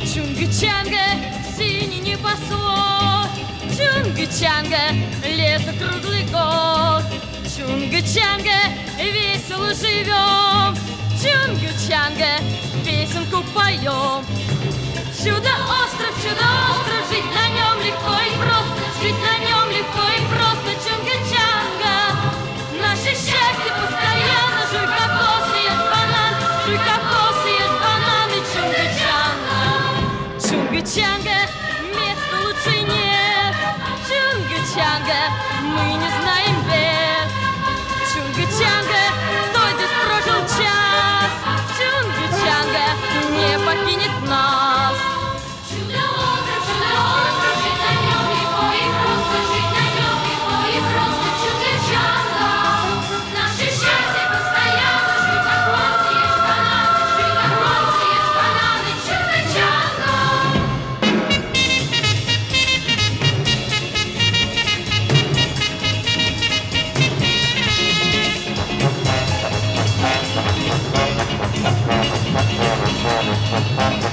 Чунгачанга, синий небосвод, Чунгачанга, лето круглый год. Чунгачанга, весело живем, Чунгачанга, песенку поем. Чудо-остров, жить на нем легко и просто, жить на нем легко и просто. Чунгачанга, наше счастье постоянно. Жуй кокос, ешь банан, жуй кокос, ешь банан и Чунгачанга. Чунгачанга, места лучше нет. Чунгачанга, мы не знаем бед. Чунгачанга, кто здесь прожил час, Чунгачанга не покинет нас. Чудо-остров, жить на нем легко и просто, жить на нем легко и просто. Чунгачанга, наше счастье постоянно. Жуй кокос, ешь банан, жуй кокос, ешь банан и Чунгачанга. Thank you.